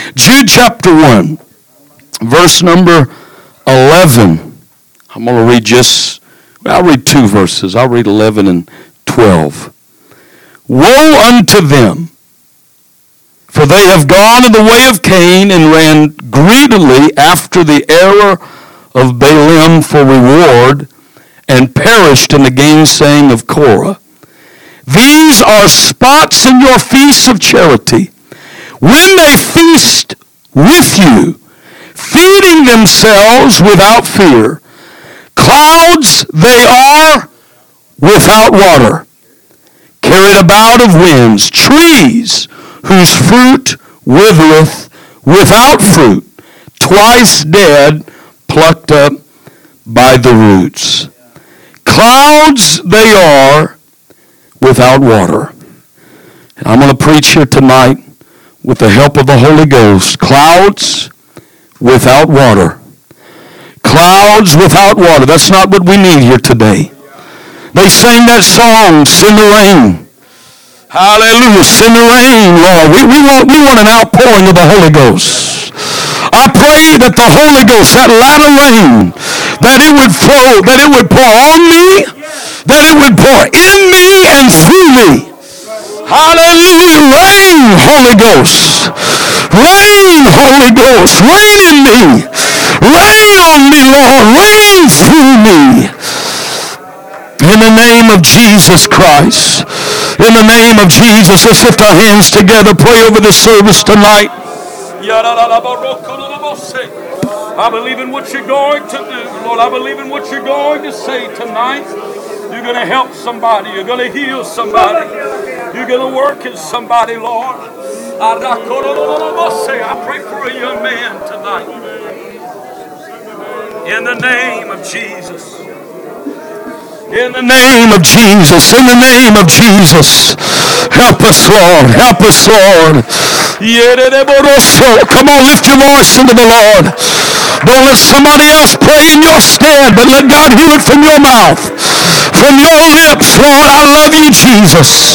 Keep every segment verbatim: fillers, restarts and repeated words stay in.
Jude chapter one, verse number eleven. I'm going to read just, I'll read two verses. I'll read eleven and twelve. Woe unto them, for they have gone in the way of Cain and ran greedily after the error of Balaam for reward, and perished in the gainsaying of Korah. These are spots in your feasts of charity, when they feast with you, feeding themselves without fear. Clouds they are without water, carried about of winds, trees whose fruit withereth without fruit, twice dead, plucked up by the roots. Clouds they are without water. And I'm going to preach here tonight with the help of the Holy Ghost. Clouds without water. Clouds without water. That's not what we need here today. They sang that song, Send the Rain. Hallelujah. Send the rain, Lord. We, we, want, we want an outpouring of the Holy Ghost. I pray that the Holy Ghost, that latter rain, that it would flow, that it would pour on me, that it would pour in me and through me. Hallelujah. Rain, Holy Ghost. Rain, Holy Ghost. Rain in me. Rain on me, Lord. Rain through me. In the name of Jesus Christ. In the name of Jesus. Let's lift our hands together. Pray over the service tonight. I believe in what you're going to do, Lord. I believe in what you're going to say tonight. You're going to help somebody. You're going to heal somebody. You're going to work in somebody, Lord. I pray for a young man tonight. In the name of Jesus. In the name of Jesus. In the name of Jesus. Help us, Lord. Help us, Lord. Come on, lift your voice into the Lord. Don't let somebody else pray in your stead, but let God hear it from your mouth, from your lips. Lord, I love you, Jesus.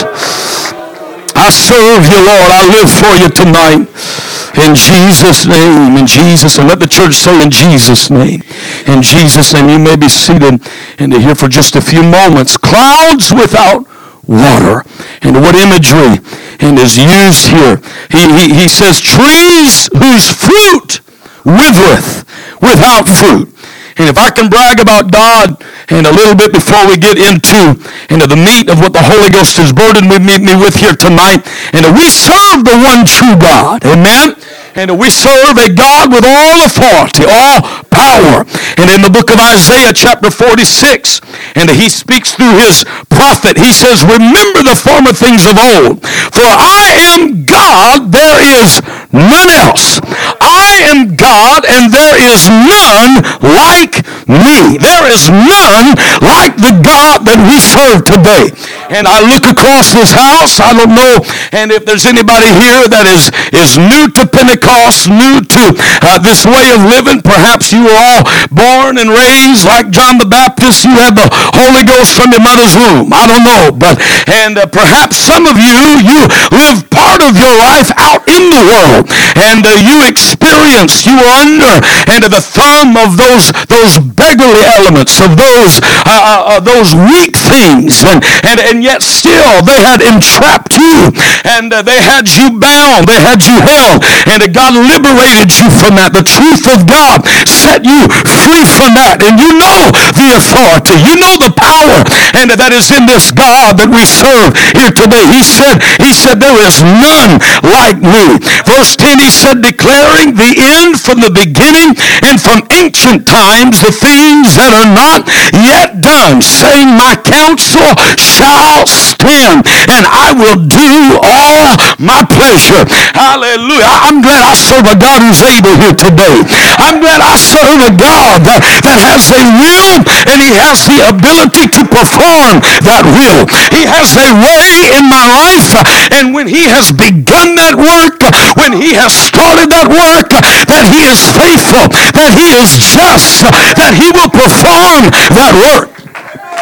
I serve you, Lord. I live for you tonight. In Jesus' name, in Jesus' name. Let the church say in Jesus' name. In Jesus' name. You may be seated and to hear for just a few moments. Clouds without water. And what imagery and is used here. He, he, he says, trees whose fruit withereth without fruit. And if I can brag about God and a little bit before we get into, into the meat of what the Holy Ghost has burdened with me, me with here tonight, and we serve the one true God. Amen? And we serve a God with all authority, all power. And in the book of Isaiah chapter forty-six, and he speaks through his prophet, he says, remember the former things of old, for I am God, there is none else. I am God, and there is none like me. There is none like the God that we serve today. And I look across this house, I don't know, and if there's anybody here that is, is new to Pentecost, new to uh, this way of living, perhaps you were all born and raised like John the Baptist, you had the Holy Ghost from your mother's womb. I don't know, but, and uh, perhaps some of you, you live part of your life out in the world, and uh, you experienced, you were under, and uh, the thumb of those, those beggarly elements, of those, uh, uh, those weak things, and, and, and yet still they had entrapped you, and uh, they had you bound, they had you held, and uh, God liberated you from that. The truth of God set you free from that, and you know the authority, you know the power, and uh, that is in this God that we serve here today. He said, he said, there is none like me. Verse ten, he said, declaring the end from the beginning and from ancient times, the things that are not yet done, saying, my counsel shall stand, and I will do all my pleasure. Hallelujah. I'm glad I serve a God who's able here today. I'm glad I serve a God that, that has a will, and he has the ability to perform that will. He has a way in my life, and when he has begun that work, when he has started that work, that he is faithful, that he is just, that he will perform that work.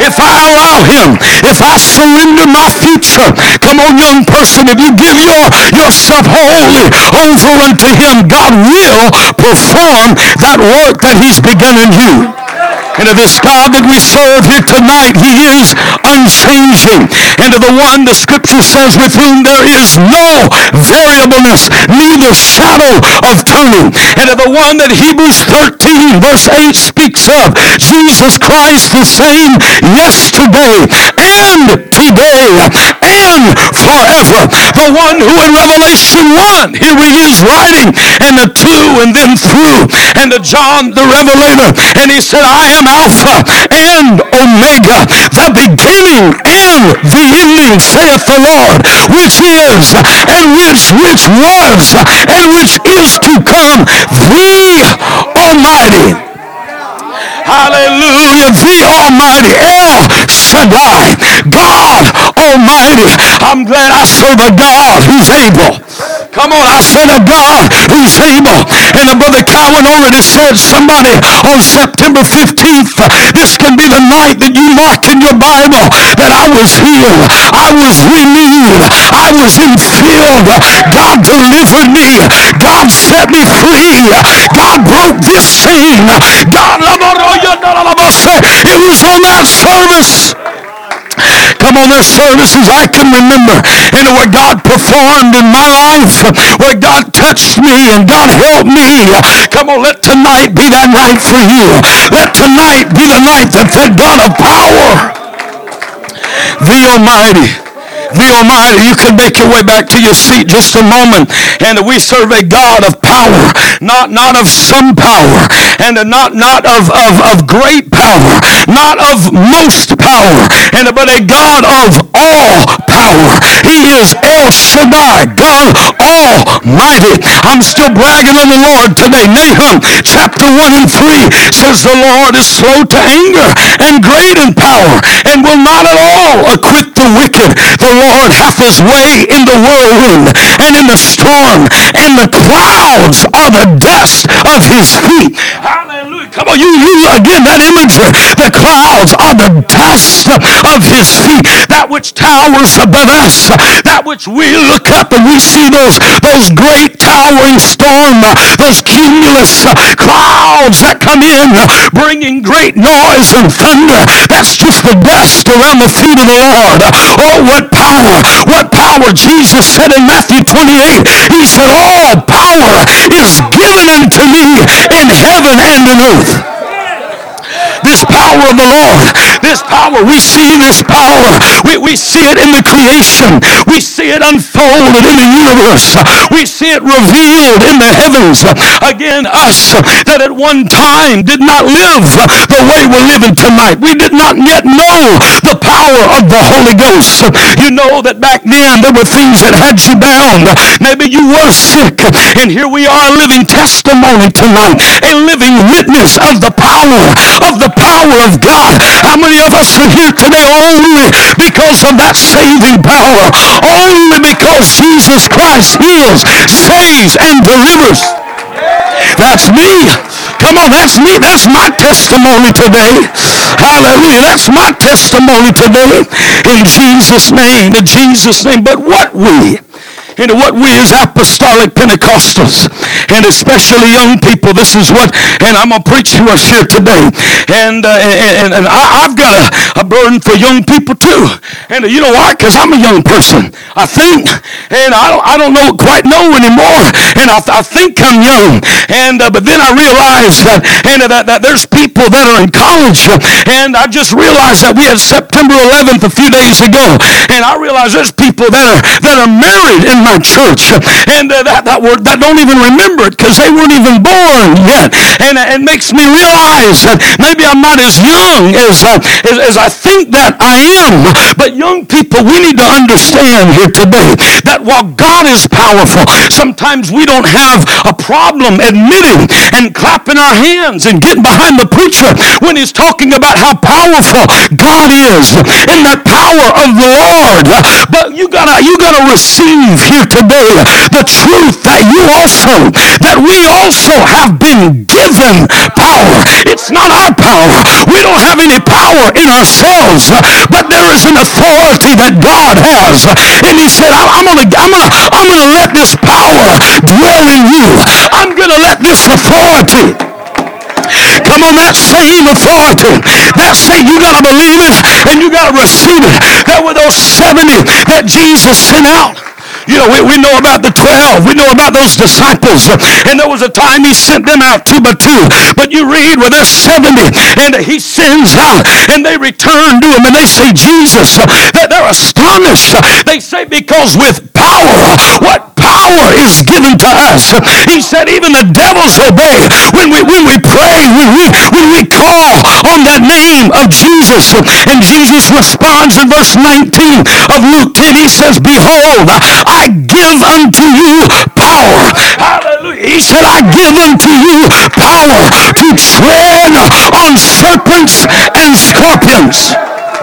if I allow him, if I surrender my future, come on, young person, if you give your yourself wholly over unto him, God will perform that work that he's begun in you. And to this God that we serve here tonight, he is unchanging. And to the one, the scripture says, with whom there is no variableness, neither shadow of turning. And to the one that Hebrews thirteen verse eight speaks of, Jesus Christ the same yesterday and today and forever. The one who in Revelation one, here he is writing, and the two, and then through, and to John the Revelator, and he said, I am Alpha and Omega, the beginning and the ending, saith the Lord, which is, and which, which was, and which is to come, the Almighty. Hallelujah, the Almighty, El Shaddai, God Almighty. I'm glad I serve a God who's able. Come on, I serve a God who's able. And the brother Cowan already said, somebody on September fifteenth, this can be the night that you mark in your Bible that I was healed, I was renewed, I was infilled, God delivered me, God set me free, God broke this chain, God, it was on that service. Come on, there's services I can remember, and where God performed in my life, where God touched me and God helped me. Come on, let tonight be that night for you. Let tonight be the night that that God of power, the Almighty, the Almighty. You can make your way back to your seat just a moment. And we serve a God of power, not not of some power, and not not of, of, of great power, not of most power, and but a God of all power. He is El Shaddai, God Almighty. I'm still bragging on the Lord today. Nahum chapter one and three says the Lord is slow to anger and great in power, and will not at all acquit the wicked. The Lord hath his way in the whirlwind and in the storm, and the clouds are the dust of his feet. Hallelujah. Come on, you, you again, that imagery. The clouds are the dust of his feet. That which towers above us, that which we look up and we see those, those great towering storm, those cumulus clouds that come in, bringing great noise and thunder. That's just the dust around the feet of the Lord. Oh, what power, what power. Jesus said in Matthew twenty-eight, he said, all power is given unto me in heaven and in earth. This power of the Lord, this power, we see this power. We, we see it in the creation. We see it unfolded in the universe. We see it revealed in the heavens. Again, us that at one time did not live the way we're living tonight. We did not yet know the power of the Holy Ghost. You know that back then there were things that had you bound. Maybe you were sick. And here we are, a living testimony tonight. A living witness of the power of the power of God. How many of us are here today only because of that saving power? Only because Jesus Christ heals, saves, and delivers. That's me. Come on, that's me. That's my testimony today. Hallelujah. That's my testimony today. In Jesus' name. In Jesus' name. But what we... into what we as apostolic Pentecostals, and especially young people, this is what, and I'm going to preach to us here today, and uh, and, and I, I've got a, a burden for young people too, and you know why? Because I'm a young person, I think, and I don't, I don't know quite know anymore, and I, I think I'm young, and uh, but then I realized that, and that, that there's people that are in college, and I just realized that we had September eleventh a few days ago, and I realized there's people that are, that are married in my church, and uh, that, that word that don't even remember it because they weren't even born yet, and uh, it makes me realize that maybe I'm not as young as, uh, as as I think that I am. But young people, we need to understand here today that while God is powerful, sometimes we don't have a problem admitting and clapping our hands and getting behind the preacher when he's talking about how powerful God is and the power of the Lord. But you gotta you gotta receive here today the truth that you also, that we also have been given power. It's not our power. We don't have any power in ourselves, but there is an authority that God has. And he said, I'm going to I'm gonna, I'm gonna let this power dwell in you. I'm going to let this authority, come on, that same authority, that same, you got to believe it and you got to receive it. There were those seventy that Jesus sent out. You know, we, we know about the twelve. We know about those disciples. And there was a time he sent them out two by two. But you read where there's seventy and he sends out and they return to him and they say, Jesus, that they're astonished. They say, because with power, what power is given to us? He said, even the devils obey when we when we pray, when we when we call on that name of Jesus. And Jesus responds in verse nineteen of Luke ten. He says, behold, I give unto you power. Hallelujah. He said, I give unto you power to tread on serpents and scorpions.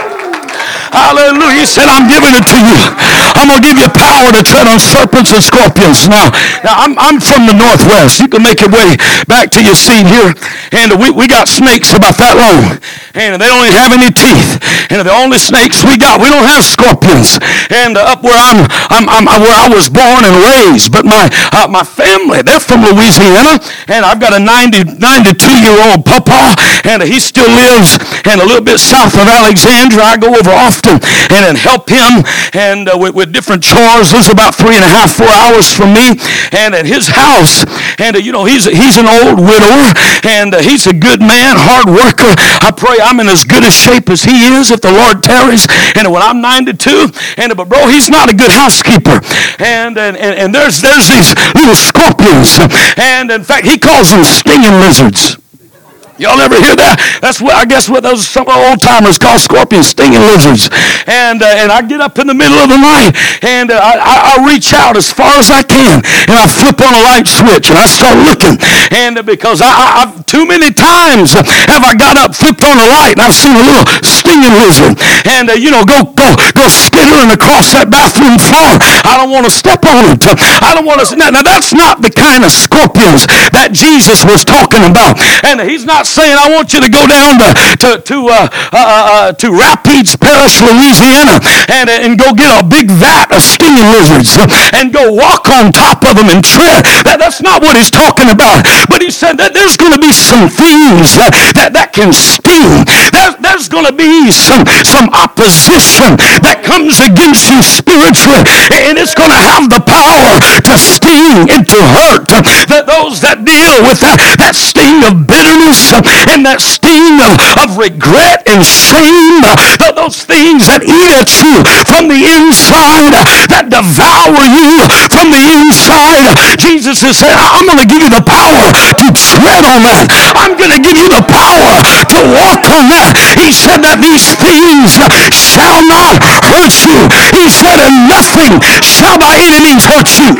Hallelujah. He said, I'm giving it to you. I'm going to give you power to tread on serpents and scorpions. Now, now I'm, I'm from the Northwest. You can make your way back to your seat here. And we, we got snakes about that long. And they don't even have any teeth. And the only snakes we got, we don't have scorpions. And uh, up where I'm, I'm, I'm, where I was born and raised. But my uh, my family, they're from Louisiana. And I've got a ninety, ninety-two-year-old papa. And he still lives and a little bit south of Alexandria. I go over often and then help him and uh, with, with different chores. Lives about three and a half, four hours from me, and at his house. And uh, you know, he's he's an old widower, and uh, he's a good man, hard worker. I pray I'm in as good a shape as he is if the Lord tarries. And when I'm ninety-two, and but bro, he's not a good housekeeper. And and, and and there's there's these little scorpions, and in fact he calls them stinging lizards. Y'all ever hear that? That's what I guess what those some old timers call scorpions, stinging lizards. And uh, and I get up in the middle of the night and uh, I, I reach out as far as I can and I flip on a light switch and I start looking. And uh, because I, I, I've too many times have I got up, flipped on a light, and I've seen a little stinging lizard. And uh, you know, go go go skittering across that bathroom floor. I don't want to step on it. I don't want to. Now, now that's not the kind of scorpions that Jesus was talking about. And he's not saying I want you to go down to to to, uh, uh, uh, to Rapides Parish, Louisiana, and uh, and go get a big vat of stinging lizards and go walk on top of them and tread. That, that's not what he's talking about. But he said that there's going to be some things that that, that can sting. There, there's going to be some some opposition that comes against you spiritually, and it's going to have the power to sting and to hurt. That those that deal with that that sting of bitterness and that sting of, of regret and shame, uh, those things that eat at you from the inside, uh, that devour you from the inside. Jesus is saying, I'm going to give you the power to tread on that. I'm going to give you the power to walk on that. He said that these things uh, shall not hurt you. He said, and nothing shall by any means hurt you.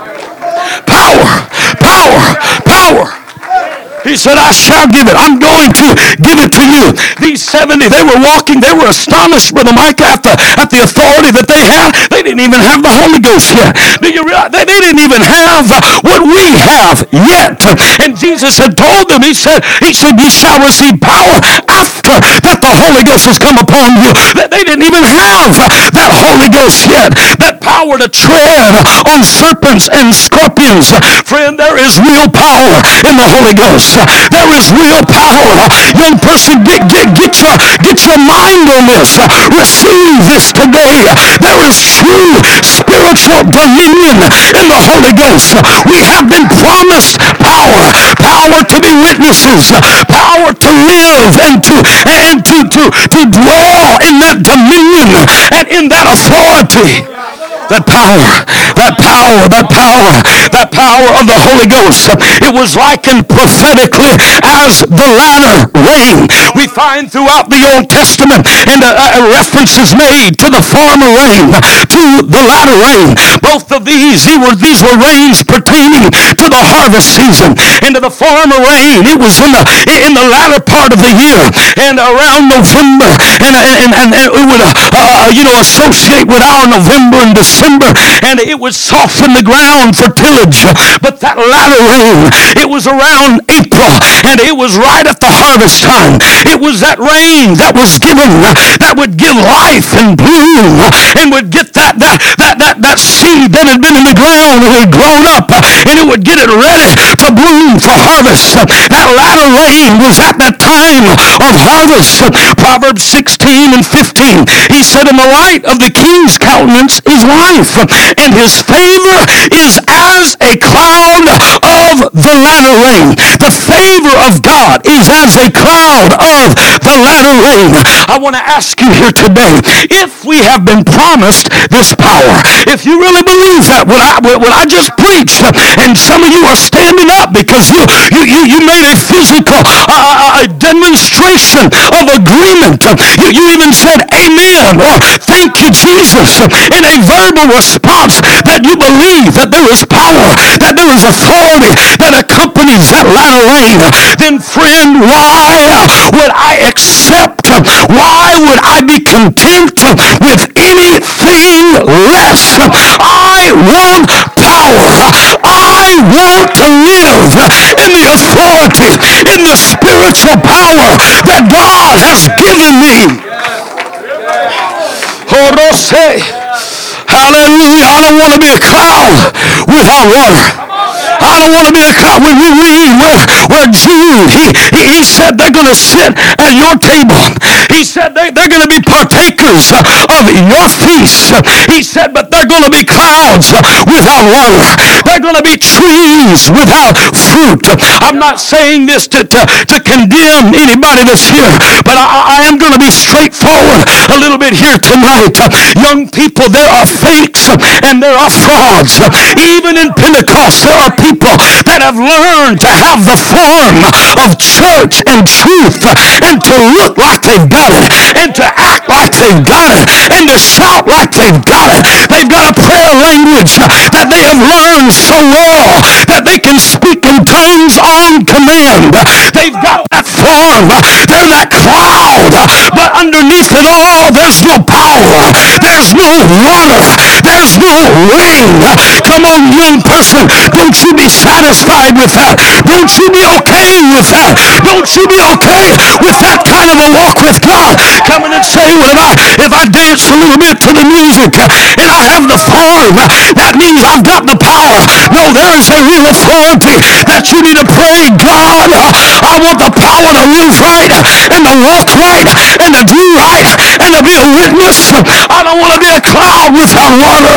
Power, power, power. He said, I shall give it. I'm going to give it to you. These seventy, they were walking. They were astonished, Brother Mike, at the, at the authority that they had. They didn't even have the Holy Ghost yet. Do you realize? They, they didn't even have what we have yet. And Jesus had told them, he said, he said, you shall receive power after that the Holy Ghost has come upon you. They didn't even have that Holy Ghost yet. That power to tread on serpents and scorpions. Friend, there is real power in the Holy Ghost. There is real power. Young person, get, get, get, your, get your mind on this. Receive this today. There is true spiritual dominion in the Holy Ghost. We have been promised power. Power to be witnesses. Power to live and to, and to, to, to dwell in that dominion and in that authority. That power, that power, that power, that power of the Holy Ghost. It was likened prophetically as the latter rain. We find throughout the Old Testament and uh, uh, references made to the former rain, to the latter rain. Both of these, these were, these were rains pertaining to the harvest season. And to the former rain, it was in the in the latter part of the year and around November, and and, and, and it would uh, uh, you know associate with our November and December. December, and it would soften the ground for tillage. But that latter rain, it was around April, and it was right at the harvest time. It was that rain that was given, that would give life and bloom, and would get that that that that, that seed that had been in the ground and had grown up, and it would get it ready to bloom for harvest. That latter rain was at that time of harvest. Proverbs sixteen and fifteen, he said, in the light of the king's countenance is life, and his favor is as a cloud of the latter rain. The favor of God is as a cloud of the latter rain. I want to ask you here today, if we have been promised this power, if you really believe that, what I, what I just preached, and some of you are standing up because you you, you, you made a physical uh, a demonstration of agreement. You, you even said amen or thank you, Jesus, in a verbal response that you believe that there is power, that there is authority that accompanies that latter rain. Then, friend, why would I accept, why would I be content with anything less? I want power. I want to live in the authority, in the spiritual power that God has given me. Hallelujah. I don't want to be a cloud without water. I don't want to be a cloud. When we read where, where Jude, he, he, he said they're going to sit at your table. He said they, they're going to be partakers of your feast. He said, but they're going to be clouds without water. They're going to be trees without fruit. I'm not saying this to, to, to condemn anybody that's here, but I, I am going to be straightforward a little bit here tonight. Young people, there are fakes and there are frauds. Even in Pentecost, there are people that have learned to have the form of church and truth, and to look like they've got it, and to act like they've got it, and to shout like they've got it. They've got a prayer language that they have learned so well that they can speak in tongues on command. They've got that form. They're that cloud. But underneath it all, there's no power. There's no water. There's no rain. Come on, young person. Don't you be satisfied with that. Don't you be okay with that. Don't you be okay with that kind of a walk with God. Coming and say, well, if I, if I dance a little bit to the music and I have the form, that means I've got the power. No, there is a real authority that you need to pray, God, I want the power to live right and to walk right and to do right and to be a witness. I don't want to be a cloud without water.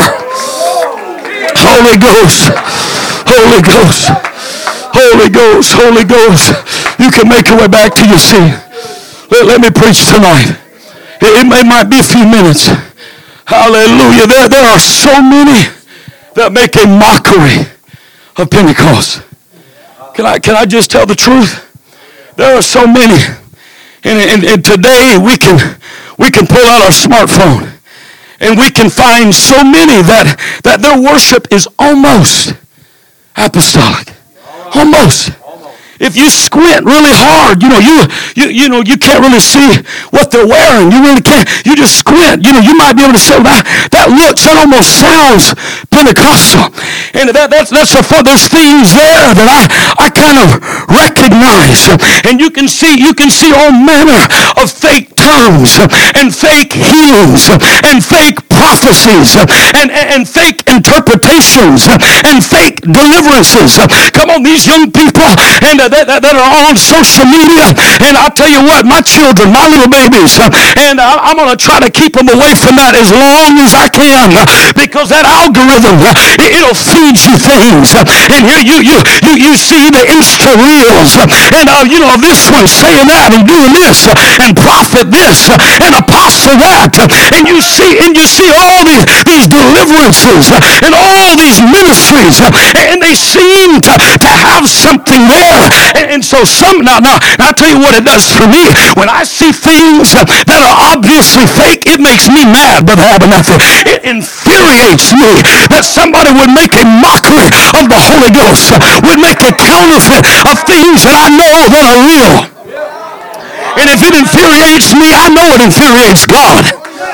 Holy Ghost. Holy Ghost, Holy Ghost, Holy Ghost. You can make your way back to your seat. Let, let me preach tonight. It, it, it might be a few minutes. Hallelujah. There, there are so many that make a mockery of Pentecost. Can I, can I just tell the truth? There are so many. And, and, and today we can, we can pull out our smartphone and we can find so many that, that their worship is almost apostolic. Almost. If you squint really hard, you know, you you you know, you can't really see what they're wearing. You really can't. You just squint. You know, you might be able to say, that, that looks, that almost sounds Pentecostal. And that, that's, that's a fun. There's things there that I, I kind of recognize. And you can see, you can see all manner of fake tongues and fake healings and fake prophecies and, and, and fake interpretations and fake deliverances. Come on, these young people and uh, that, that, that are on social media, and I'll tell you what, my children, my little babies, uh, and I, I'm going to try to keep them away from that as long as I can, uh, because that algorithm, uh, it, it'll feed you things, uh, and here you you you you see the Insta reels, uh, and uh, you know, this one saying that and doing this, uh, and prophet this, uh, and apostle that, uh, and you see and you see all these these deliverances uh, and all these ministries, uh, and they seem to, to have something there. And, and so some, now, now, I'll tell you what it does for me. When I see things that are obviously fake, it makes me mad, Brother Abernathy. It infuriates me that somebody would make a mockery of the Holy Ghost, would make a counterfeit of things that I know that are real. And if it infuriates me, I know it infuriates God. Oh,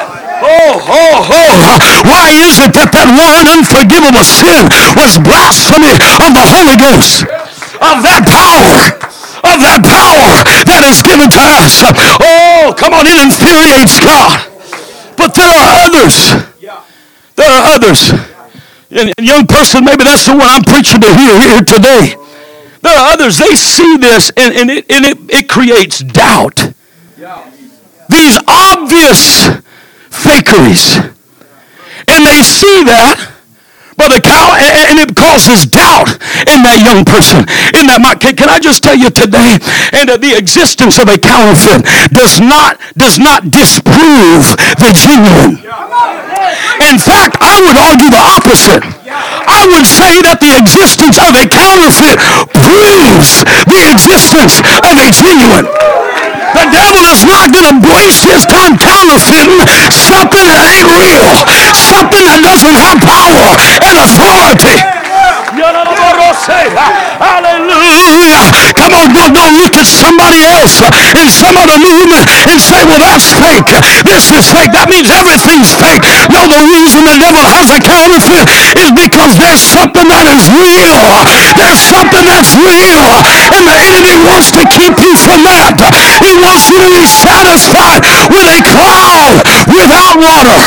Oh, oh, oh. Why is it that that one unforgivable sin was blasphemy of the Holy Ghost? Of that power. Of that power that is given to us. Oh, come on, it infuriates God. But there are others. There are others. And young person, maybe that's the one I'm preaching to here, here today. There are others, they see this and, and, it, and it, it creates doubt. These obvious fakeries. And they see that, Brother Kyle, and it causes doubt in that young person. In that, can, can I just tell you today, and that the existence of a counterfeit does not, does not disprove the genuine. In fact, I would argue the opposite. I would say that the existence of a counterfeit proves the existence of a genuine. The devil is not going to waste his time counterfeiting something that ain't real, something that doesn't have power and authority. Hallelujah. Come on, don't, don't look at somebody else in some other movement and say, well, that's fake. This is fake. That means everything's fake. No, the reason the devil has a counterfeit is because there's something that is real. There's something that's real. And the enemy wants to keep you from that. He wants you to be satisfied with a cloud without water.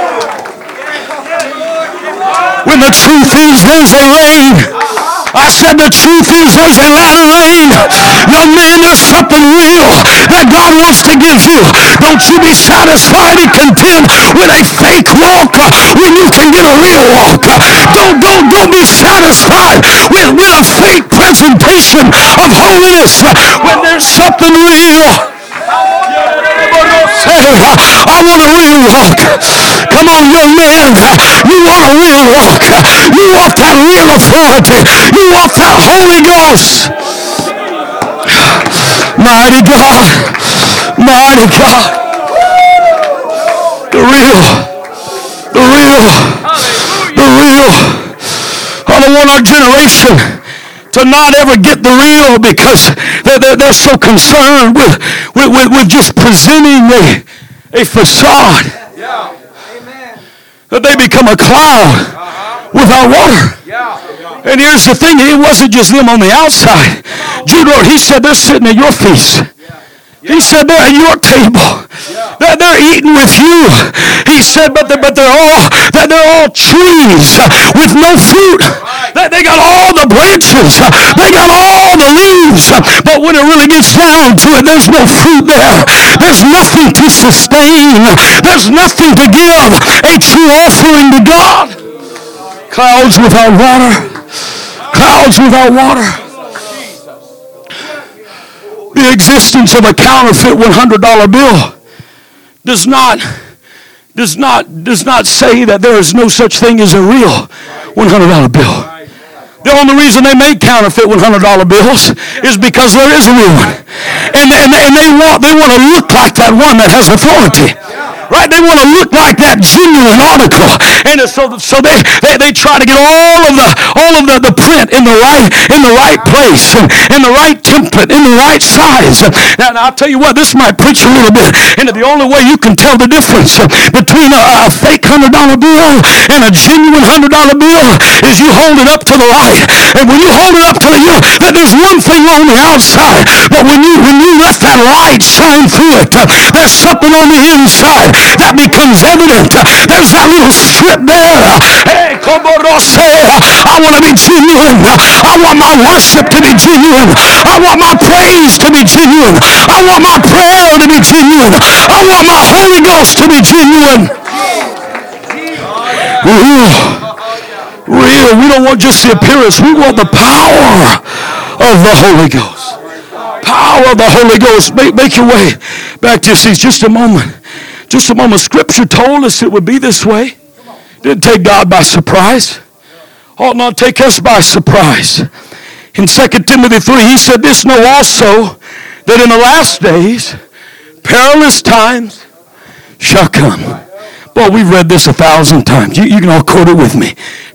When the truth is there's a rain. I said the truth is there's a lot of rain. Young man, there's something real that God wants to give you. Don't you be satisfied and content with a fake walk when you can get a real walk. Don't, don't, don't be satisfied with, with a fake presentation of holiness when there's something real. I want a real walk. Come on, young man. You want a real walk. You want that real authority. You want that Holy Ghost. Mighty God. Mighty God. The real. The real. The real. I don't want our generation to not ever get the real because they're, they're, they're so concerned with, with, with, with just presenting a, a facade. Yeah. Amen. That they become a cloud uh-huh. without water. Yeah. And here's the thing, it wasn't just them on the outside. Jude wrote, he said, they're sitting at your feast. He said, they're at your table. They're, they're eating with you. He said, but they're, but they're all that they're all trees with no fruit. They, they got all the branches. They got all the leaves. But when it really gets down to it, there's no fruit there. There's nothing to sustain. There's nothing to give a true offering to God. Clouds without water. Clouds without water. The existence of a counterfeit one hundred dollar bill does not does not does not say that there is no such thing as a real one hundred dollar bill. The only reason they make counterfeit one hundred dollar bills is because there is a real one, and and, and they want they want to look like that one that has authority. Right? They want to look like that genuine article. And so, so they, they, they try to get all of the all of the, the print in the right in the right place and in the right template, in the right size. Now, now I'll tell you what, this might preach a little bit. And the only way you can tell the difference between a, a fake one hundred dollar bill and a genuine one hundred dollar bill is you hold it up to the light. And when you hold it up to the you know, that there's one thing on the outside, but when you when you let that light shine through it, there's something on the inside that becomes evident. There's that little strip there. Hey, Koborose, I want to be genuine. I want my worship to be genuine. I want my praise to be genuine. I want my prayer to be genuine. I want my Holy Ghost to be genuine. Real. Real. We don't want just the appearance. We want the power of the Holy Ghost. Power of the Holy Ghost. Make, make your way back to your seats. Just a moment. Just a moment. Scripture told us it would be this way. Didn't take God by surprise. Ought not take us by surprise. In Second Timothy three, he said, this know also that in the last days, perilous times shall come. Boy, we've read this a thousand times. You, you can all quote it with me.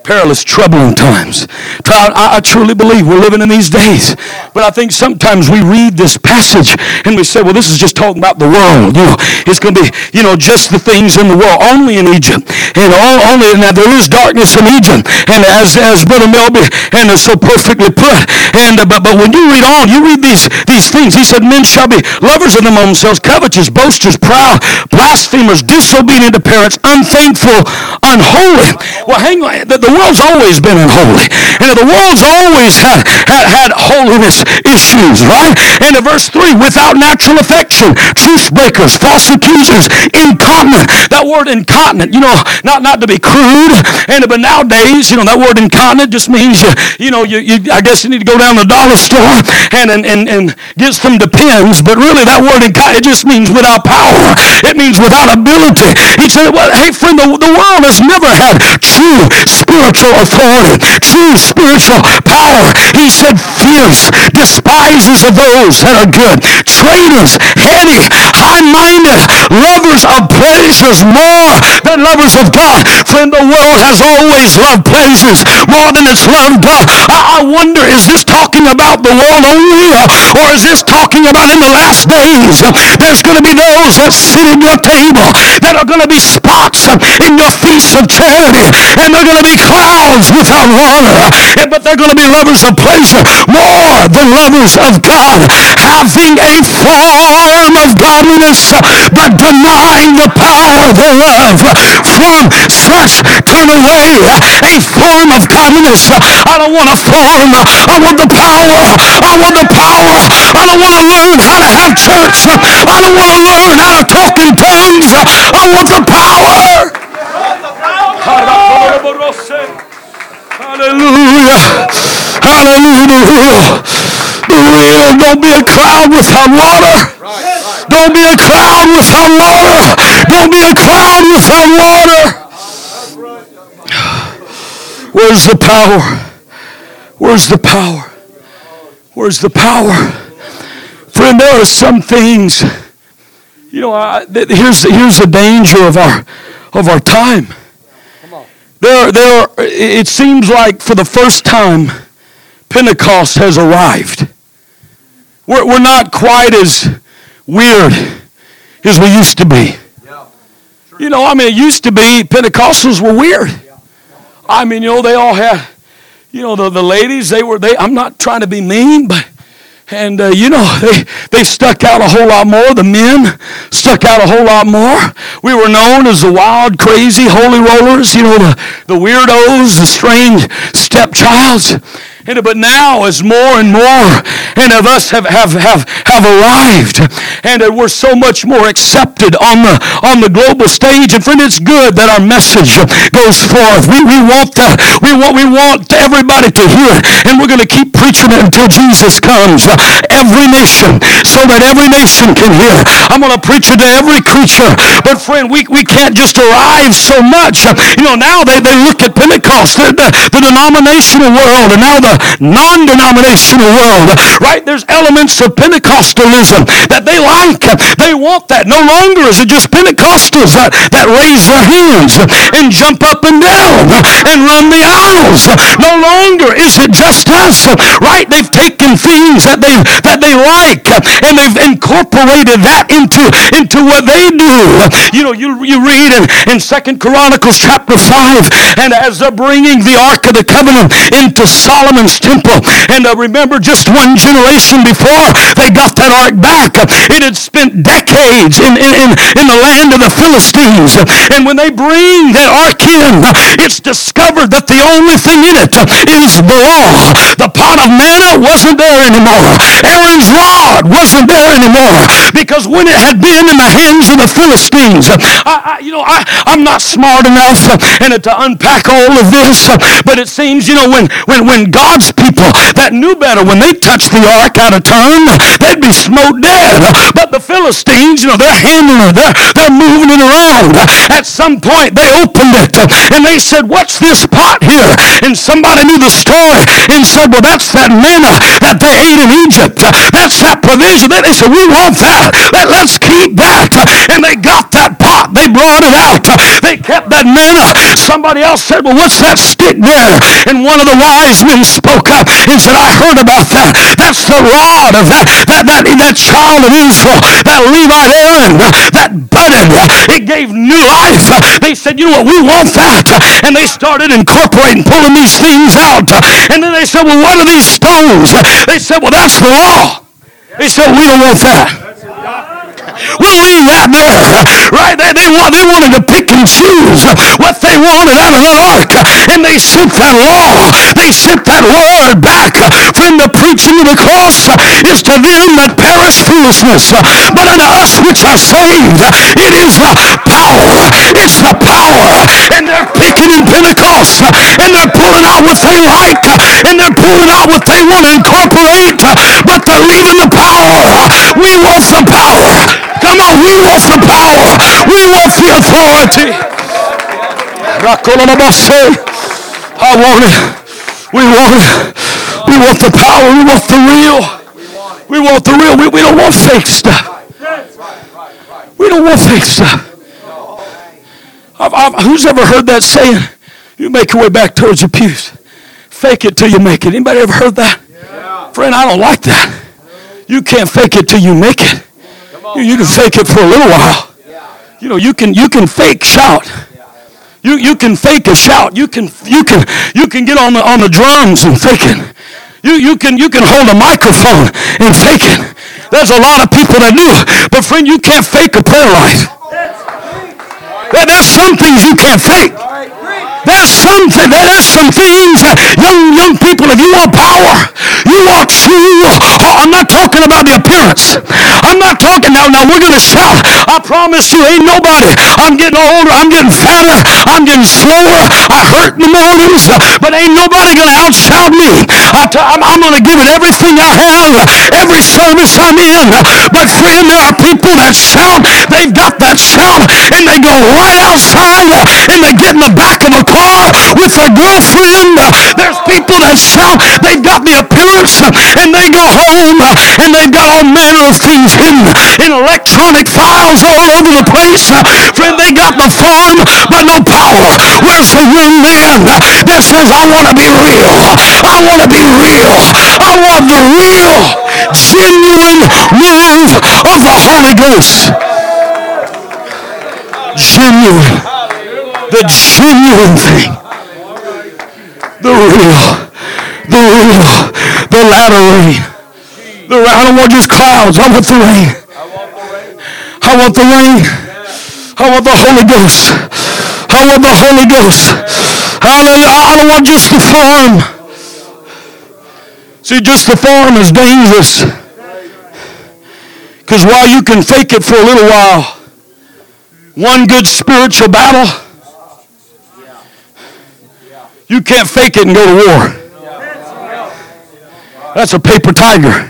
perilous, troubling times. I, I truly believe we're living in these days. But I think sometimes we read this passage and we say, well, this is just talking about the world. You know, it's going to be, you know, just the things in the world, only in Egypt. And all, only, now there is darkness in Egypt. And as, as Brother Melby and so perfectly put. And uh, but, but when you read on, you read these, these things. He said, men shall be lovers of themselves, covetous, boasters, proud, blasphemers, disobedient to parents, unthankful, unholy. Well, hang on. The, the world's always been unholy. And the world's always had, had, had holiness issues, right? And in verse three, without natural affection, truce breakers, false accusers, incontinent. That word incontinent, you know, not, not to be crude. And but nowadays, you know, that word incontinent just means, you, you know, you, you I guess you need to go down to the dollar store and, and, and, and get some Depends. But really that word incontinent, it just means without power. It means without ability. He said, well, hey friend, the, the world has never had true spiritual authority, true spiritual power. He said, fierce, despisers of those that are good, traitors, heady, high-minded, lovers of pleasures more than lovers of God. Friend, the world has always loved pleasures more than it's loved God. I, I wonder, is this talking about the world only, or is this talking about in the last days? There's going to be those that sit at your table that are going to be spots in your feast of charity, and they're going to be clouds without water, but they're going to be lovers of pleasure more than lovers of God, having a form of godliness but denying the power thereof. From such turn away. A form of godliness. I don't want a form. I want the power. I want the power. I don't want to learn how to have church. I don't want to learn how to talk in tongues. I want the power. Hallelujah. Hallelujah. Don't be a cloud without water. Don't be a cloud without water. Don't be a cloud without water. Where's the power? Where's the power? Where's the power? Friend, there are some things, you know, I, here's, here's the danger of our, of our time. There, there, it seems like for the first time, Pentecost has arrived. We're, we're not quite as weird as we used to be. You know, I mean, it used to be Pentecostals were weird. I mean, you know, they all had, you know, the, the ladies, they were, they. I'm not trying to be mean, but, and, uh, you know, they, they stuck out a whole lot more. The men stuck out a whole lot more. We were known as the wild, crazy, holy rollers, you know, the, the weirdos, the strange stepchilds. And, but now as more and more and of us have, have, have, have arrived, and uh, we're so much more accepted on the on the global stage. And friend, it's good that our message goes forth. We, we want that. We want we want everybody to hear it, and we're going to keep preaching it until Jesus comes. Uh, every nation, so that every nation can hear. I'm going to preach it to every creature. But friend, we, we can't just arrive so much. Uh, you know, now they, they look at Pentecost, the, the, the denominational world, and now the non-denominational world, right? There's elements of Pentecostalism that they like. They want that. No longer is it just Pentecostals that, that raise their hands and jump up and down and run the aisles. No longer is it just us, right? They've taken things that they that they like and they've incorporated that into, into what they do. You know, you, you read in, in Second Chronicles chapter five, and as they're bringing the Ark of the Covenant into Solomon's temple, and uh, remember, just one generation before they got that ark back, it had spent decades in, in, in the land of the Philistines. And when they bring that ark in, it's discovered that the only thing in it is the law. The pot of manna wasn't there anymore. Aaron's rod wasn't there anymore. Because when it had been in the hands of the Philistines, I, I, you know, I, I'm not smart enough and to unpack all of this, but it seems, you know, when, when, when God's people that knew better, when they touched the ark out of turn, they'd be smote dead. But the Philistines, you know, they're handling it. They're, they're moving it around. At some point, they opened it, and they said, what's this pot here? And somebody knew the story and said, well, that's that manna that they ate in Egypt. That's that provision. They said, we want that. Let's keep that. And they got that pot. They they brought it out. They kept that manna. Somebody else said, well, what's that stick there? And one of the wise men spoke up and said, I heard about that. That's the rod of that, that, that, that child of Israel, that Levite Aaron, that budded. It gave new life. They said, you know what, we want that. And they started incorporating, pulling these things out. And then they said, well, what are these stones? They said, well, that's the law. They said, we don't want that. We'll leave that there. Right? They, they, want, they wanted to pick and choose what they wanted out of the ark. And they sent that law. They sent that word back. Friend, the preaching of the cross is to them that perish foolishness. But unto us which are saved, it is the power. It's the power. And they're picking in Pentecost. And they're pulling out what they like. And they're pulling out what they want to incorporate. But they're leaving the power. We want the power. Come on, we want the power. We want the authority. I want it. We want it. We want the power. We want the real. We want the real. We, we don't want fake stuff. We don't want fake stuff. I've, I've, who's ever heard that saying? You make your way back towards your pews. Fake it till you make it. Anybody ever heard that? Yeah. Friend, I don't like that. You can't fake it till you make it. You, you can fake it for a little while. You know, you can you can fake shout. You you can fake a shout. You can you can you can get on the on the drums and fake it. You you can you can hold a microphone and fake it. There's a lot of people that do, but friend, you can't fake a prayer life. There, there's some things you can't fake. There's something, there's some things, young young people, if you want power, you want true. Oh, I'm not talking about the appearance. I'm not talking now, now we're going to shout. I promise you, ain't nobody. I'm getting older, I'm getting fatter, I'm getting slower, I hurt in the mornings, but ain't nobody going to outshout me. I t- I'm, I'm going to give it everything I have, every service I'm in. But friend, there are people that shout, they've got that shout, and they go right outside, and they get in the back of a car with their girlfriend. There's people that shout, they've got the appearance, and they go home, and they've got all manner of things hidden in electronic files all over the place. Friend, they got the farm, but no power. Where's the young man that says, I want to be real? I want to be real. I want the real, genuine move of the Holy Ghost. Genuine. The genuine thing. The real. The real. The latter rain. The, I don't want just clouds. I want the rain. I want the rain. I want the Holy Ghost. I want the Holy Ghost. Hallelujah. I don't want just the form. See, just the form is dangerous. Because while you can fake it for a little while, one good spiritual battle, you can't fake it and go to war. That's a paper tiger.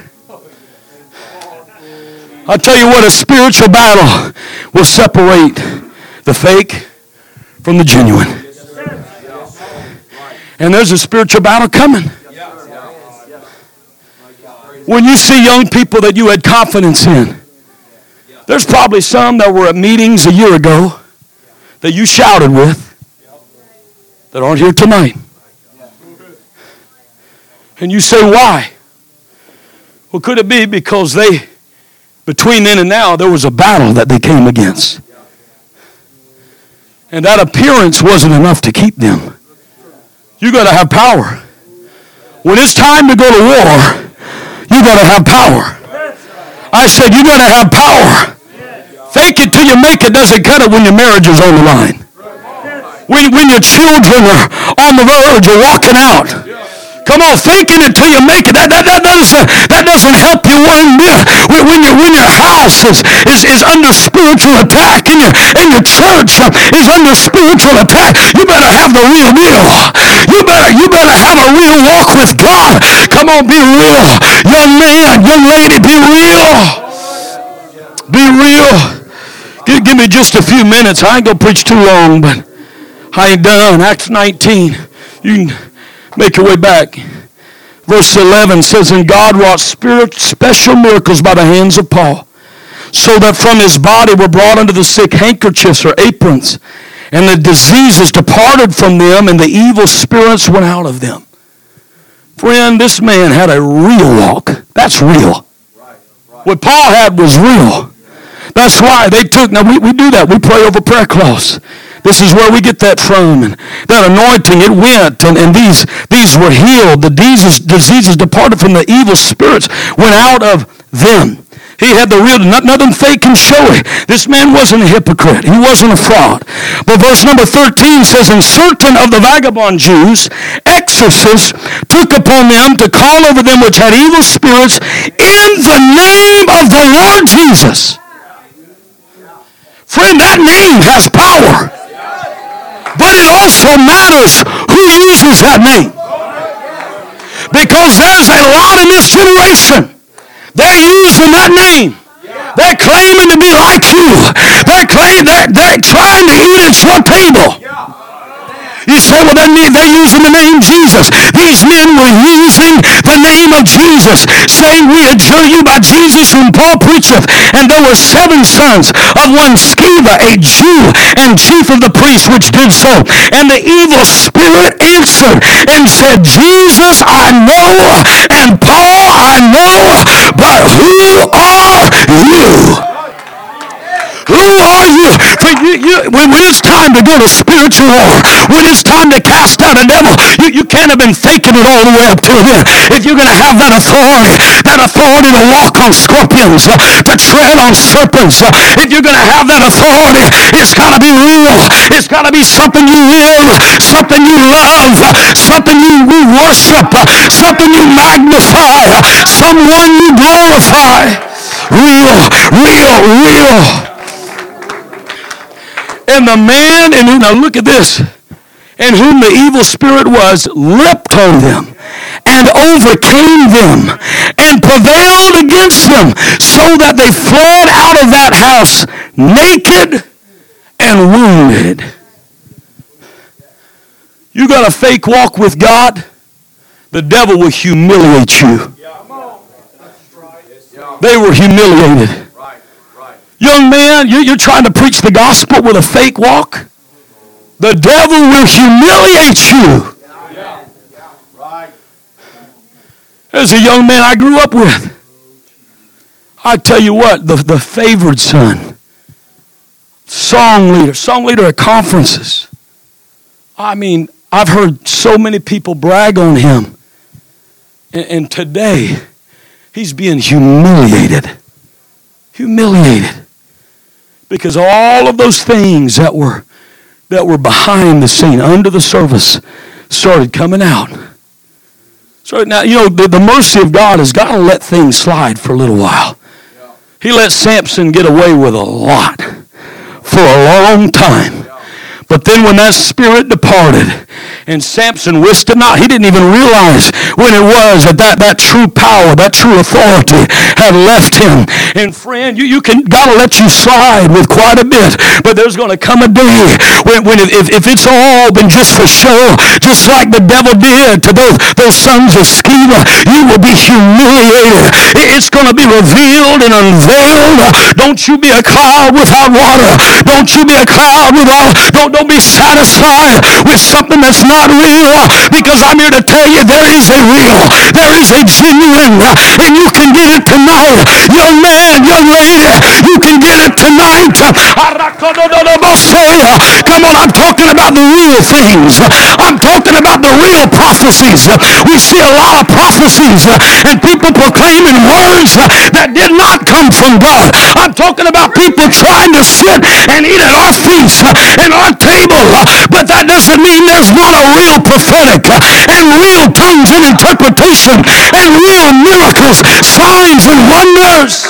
I'll tell you what, a spiritual battle will separate the fake from the genuine. And there's a spiritual battle coming. When you see young people that you had confidence in, there's probably some that were at meetings a year ago that you shouted with that aren't here tonight. And you say, why? Well, could it be because they, between then and now, there was a battle that they came against. And that appearance wasn't enough to keep them. You got to have power. When it's time to go to war, you got to have power. I said, you got to have power. Fake it till you make it doesn't cut it when your marriage is on the line. When, when your children are on the verge of walking out. Come on, faking it till you make it. That, that, that, doesn't, that doesn't help you one bit. When, when, you, when your house is, is, is under spiritual attack and your, and your church is under spiritual attack, you better have the real deal. You better, you better have a real walk with God. Come on, be real. Young man, young lady, be real. Be real. Give, give me just a few minutes. I ain't going to preach too long, but I ain't done. Acts nineteen. You can make your way back. Verse eleven says, and God wrought spirit, special miracles by the hands of Paul, so that from his body were brought unto the sick handkerchiefs or aprons, and the diseases departed from them, and the evil spirits went out of them. Friend, this man had a real walk. That's real. What Paul had was real. That's why they took, now we, we do that. We pray over prayer cloths. This is where we get that from. And that anointing, it went, and, and these, these were healed. The diseases, diseases departed from the evil spirits, went out of them. He had the real, nothing fake and showy. This man wasn't a hypocrite. He wasn't a fraud. But verse number thirteen says, and certain of the vagabond Jews, exorcists, took upon them to call over them which had evil spirits in the name of the Lord Jesus. Friend, that name has power. But it also matters who uses that name. Because there's a lot in this generation. They're using that name. They're claiming to be like you. They're claiming, they're, they're trying to eat at your table. You say, well, they're, they're using the name Jesus. These men were using the name of Jesus, saying, we adjure you by Jesus whom Paul preacheth. And there were seven sons of one Sceva, a Jew, and chief of the priests, which did so. And the evil spirit answered and said, Jesus I know, and Paul I know, but who are you? Who are you? you, you when, when it's time to go to spiritual war, when it's time to cast out a devil, you, you can't have been faking it all the way up till then. If you're going to have that authority, that authority to walk on scorpions, uh, to tread on serpents, uh, if you're going to have that authority, it's got to be real. It's got to be something you live, something you love, uh, something you, you worship, uh, something you magnify, uh, someone you glorify. Real, real, real. And the man, and now look at this, in whom the evil spirit was, leapt on them and overcame them and prevailed against them, so that they fled out of that house naked and wounded. You got a fake walk with God, the devil will humiliate you. They were humiliated. Young man, you're trying to preach the gospel with a fake walk. The devil will humiliate you. There's a young man I grew up with. I tell you what, the, the favored son, song leader, song leader at conferences. I mean, I've heard so many people brag on him. And, and today, he's being humiliated. Humiliated. Because all of those things that were that were behind the scene, under the surface, started coming out. So now, you know, the, the mercy of God has got to let things slide for a little while. He let Samson get away with a lot for a long time. But then when that spirit departed, and Samson wist it not, he didn't even realize when it was that that, that true power, that true authority had left him. And friend, you, you can gotta let you slide with quite a bit, but there's gonna come a day when, when if, if it's all been just for show, just like the devil did to those, those sons of Sceva, you will be humiliated. It's gonna be revealed and unveiled. Don't you be a cloud without water. Don't you be a cloud without, don't, don't be satisfied with something that's not real, because I'm here to tell you there is a real, there is a genuine, and you can get it tonight. Young man, young lady, you can get it tonight. Come on, I'm talking about the real things. I'm talking about the real prophecies. We see a lot of prophecies and people proclaiming words that did not come from God. I'm talking about people trying to sit and eat at our feast and our table, but that doesn't mean there's not a real prophetic and real tongues and interpretation and real miracles, signs and wonders.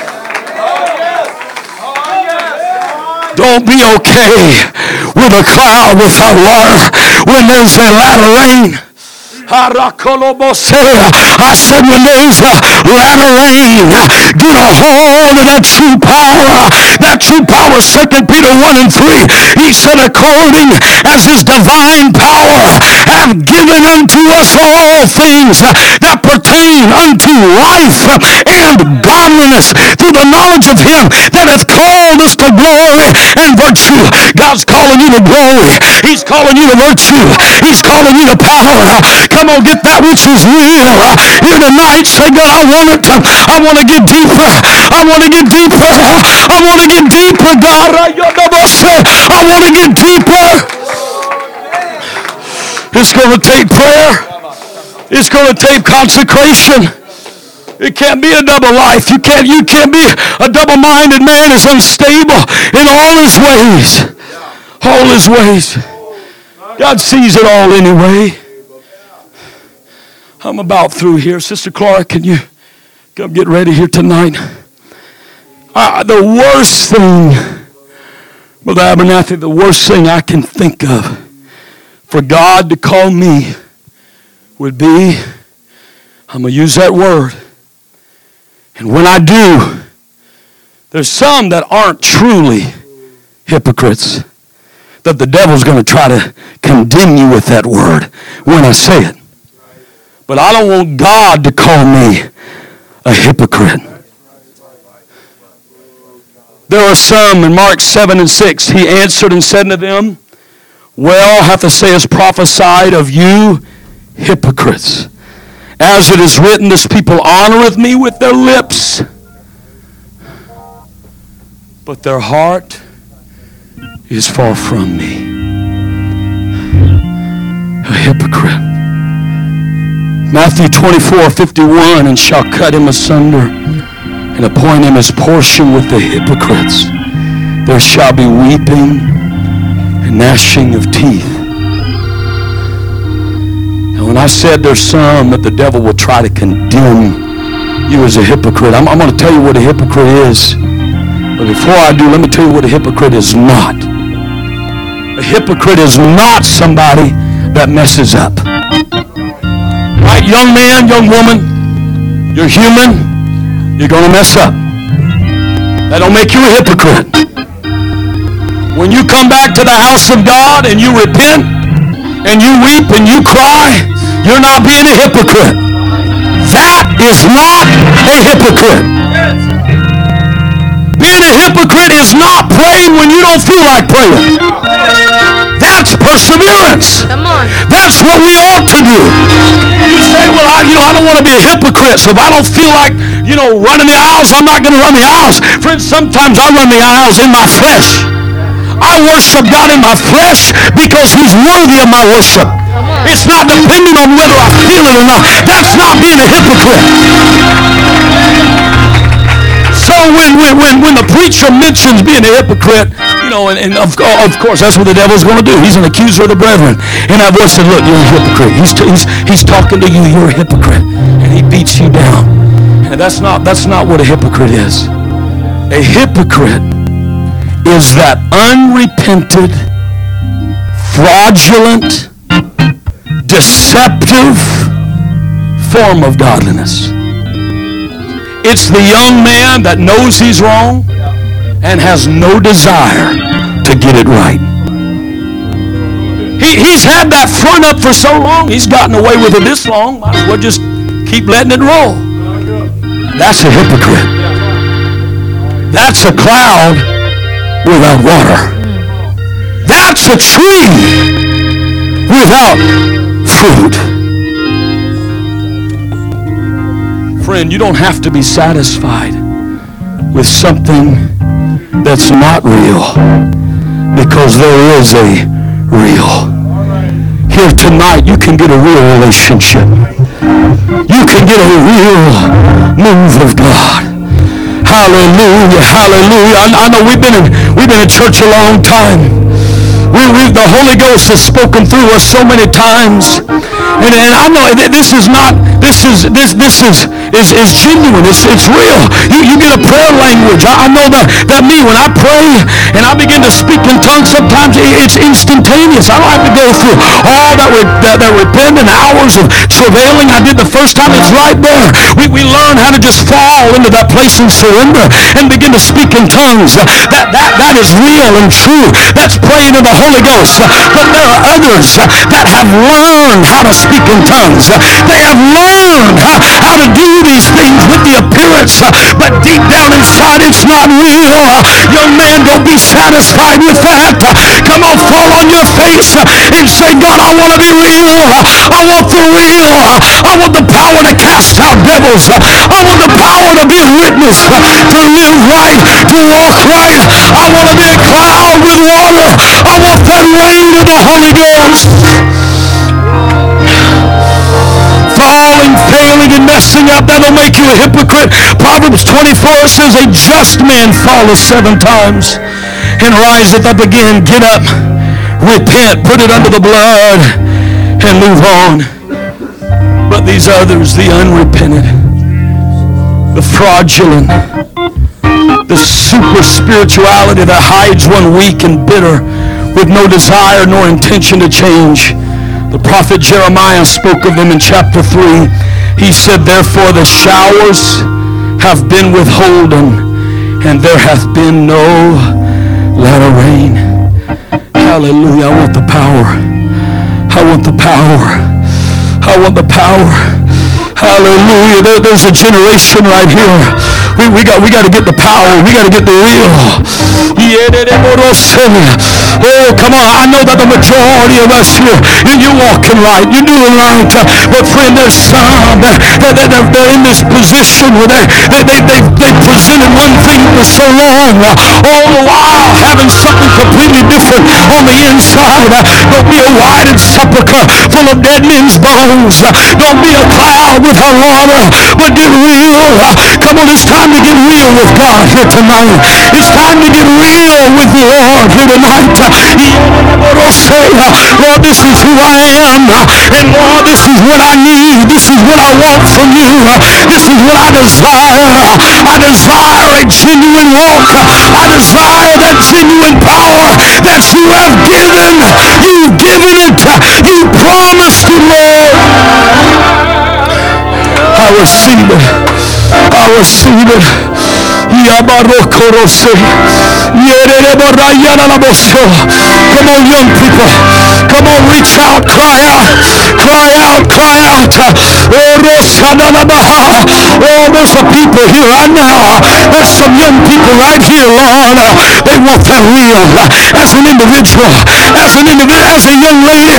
Don't be okay with a cloud without water when there's a latter rain. I said, when there's a latter rain, get a hold of that true power. That true power, Second Peter one and three, he said, according as his divine power have given unto us all things that pertain unto life and godliness, through the knowledge of him that hath called us to glory and virtue. God's calling you to glory. He's calling you to virtue. He's calling you to power. Come on, get that which is real. Here tonight, say, God, I want it. I want to get deeper. I want to get deeper. I want to get deeper, God. I want to get deeper. It's going to take prayer. It's going to take consecration. It can't be a double life. You can't, you can't be a double-minded man is unstable in all his ways. All his ways. God sees it all anyway. I'm about through here. Sister Clark, can you come get ready here tonight? Uh, the worst thing, Brother Abernathy, the worst thing I can think of for God to call me would be, I'm going to use that word, and when I do, there's some that aren't truly hypocrites, that the devil's going to try to condemn you with that word when I say it. But I don't want God to call me a hypocrite. There are some in Mark seven and six. He answered and said unto them, well hath Esaias prophesied of you hypocrites. As it is written, this people honoreth me with their lips, but their heart is far from me. A hypocrite. Matthew twenty-four fifty-one, and shall cut him asunder and appoint him his portion with the hypocrites. There shall be weeping and gnashing of teeth. And when I said there's some that the devil will try to condemn you as a hypocrite, I'm, I'm going to tell you what a hypocrite is. But before I do, let me tell you what a hypocrite is not. A hypocrite is not somebody that messes up. Right, young man, young woman, you're human. You're going to mess up. That don't make you a hypocrite. When you come back to the house of God and you repent and you weep and you cry, you're not being a hypocrite. That is not a hypocrite. Being a hypocrite is not praying when you don't feel like praying. That's perseverance. Come on. That's what we ought to do. You say, well, I, you know, I don't want to be a hypocrite, so if I don't feel like, you know, running the aisles, I'm not going to run the aisles. Friends, sometimes I run the aisles in my flesh. I worship God in my flesh because he's worthy of my worship. It's not dependent on whether I feel it or not. That's not being a hypocrite. So when, when, when, when the preacher mentions being a hypocrite, you know, and, and of, of course that's what the devil's going to do. He's an accuser of the brethren. And that voice said, look, you're a hypocrite. He's, t- he's, he's talking to you, you're a hypocrite. And he beats you down. And that's not, that's not what a hypocrite is. A hypocrite is that unrepented, fraudulent, deceptive form of godliness. It's the young man that knows he's wrong and has no desire to get it right. He, he's had that front up for so long, he's gotten away with it this long, might as well just keep letting it roll. That's a hypocrite. That's a cloud without water. That's a tree without fruit. Friend, you don't have to be satisfied with something that's not real, because there is a real. Here tonight, you can get a real relationship. You can get a real move of God. Hallelujah, hallelujah. I, I know we've been in, we've been in church a long time. We, we, the Holy Ghost has spoken through us so many times. And, and I know this is not this is this this is is, is genuine. It's it's real. You, you get a prayer language. I, I know that, that me, when I pray and I begin to speak in tongues, sometimes it's instantaneous. I don't have to go through all that, re, that, that repent and hours of travailing I did the first time. It's right there. We, we learn how to just fall into that place and surrender and begin to speak in tongues. That, that, that is real and true. That's praying in the Holy Ghost. But there are others that have learned how to speak in tongues. They have learned how, how to do these things with the appearance, but deep down inside it's not real. Young man, don't be satisfied with that. Come on, fall on your face and say, God, I want to be real. I want the real. I want the power to cast out devils. I want the power to be a witness, to live right, to walk right. I want to be a cloud with water. I want that rain of the Holy Ghost. Falling, failing, and messing up, that'll make you a hypocrite. Proverbs twenty-four says, a just man falleth seven times and riseth up again. Get up, repent, put it under the blood, and move on. But these others, the unrepentant, the fraudulent, the super spirituality that hides one weak and bitter with no desire nor intention to change. The prophet Jeremiah spoke of them in chapter three. He said, therefore the showers have been withholden, and there hath been no latter rain. Hallelujah. I want the power. I want the power. I want the power. Hallelujah. There, there's a generation right here. We, we got we got to get the power. We got to get the real. Oh, come on. I know that the majority of us here, you're walking right. You're doing right. But friend, there's some that, that, that they're in this position where they, they, they, they, they presented one thing for so long. All the while having something completely different on the inside. Don't be a whited sepulcher full of dead men's bones. Don't be a cloud with her water, but get real. Come on, it's time to get real with God here tonight. It's time to get real with the Lord here tonight. Lord, this is who I am, and Lord, this is what I need. This is what I want from you. This is what I desire. I desire a genuine walk. I desire that genuine power that you have given. You've given it. You promised it, Lord. I receive it. I receive it. Come on, young people. Come on, reach out, cry out, cry out, cry out. Oh, there's some people here right now. There's some young people right here, Lord. They want that real. As an individual, as an individual, as a young lady,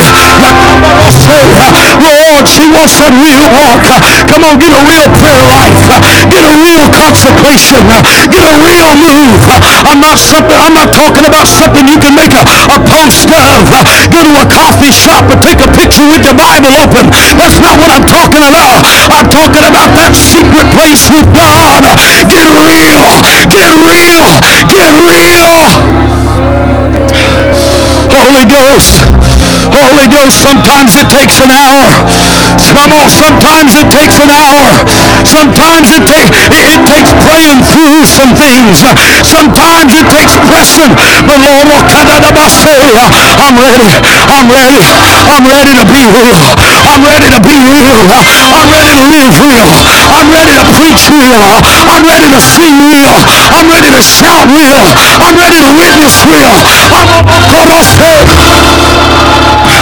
Lord, she wants that real walk. Come on, get a real prayer life. Get a real consecration. Get a real move. I'm not something. I'm not talking about something you can make a, a post of. Go to a coffee shop and take a picture with your Bible open. That's not what I'm talking about. I'm talking about that secret place with God. Get real. Get real. Get real. Holy Ghost. Holy Ghost, sometimes it takes an hour. Come on, sometimes it takes an hour. Sometimes it, take, it, it takes praying through some things. Sometimes it takes pressing. But Lord, I'm ready. I'm ready. I'm ready to be real. I'm ready to be real. I'm ready to live real. I'm ready to preach real. I'm ready to sing real. I'm ready to shout real. I'm ready to witness real. I'm